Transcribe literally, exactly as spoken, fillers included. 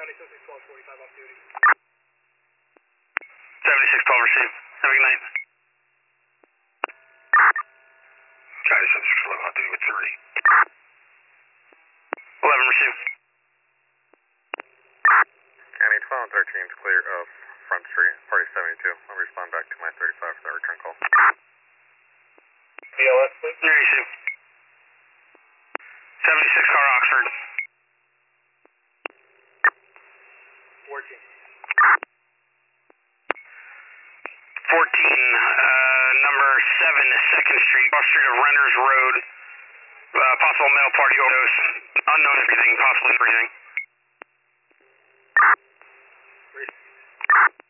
seventy-six twelve received. Have a good night. Charlie seventy-six eleven off duty with three. eleven received. County twelve and thirteen is clear of Front Street, party seventy-two. I'll respond back to my thirty-five for that return call. B L S, please. There you see. seventy-six car Oxford. fourteen. fourteen, uh, number seven, second Street, cross street of Renters Road. Uh, possible male party overdose. Unknown everything, possibly breathing. Three.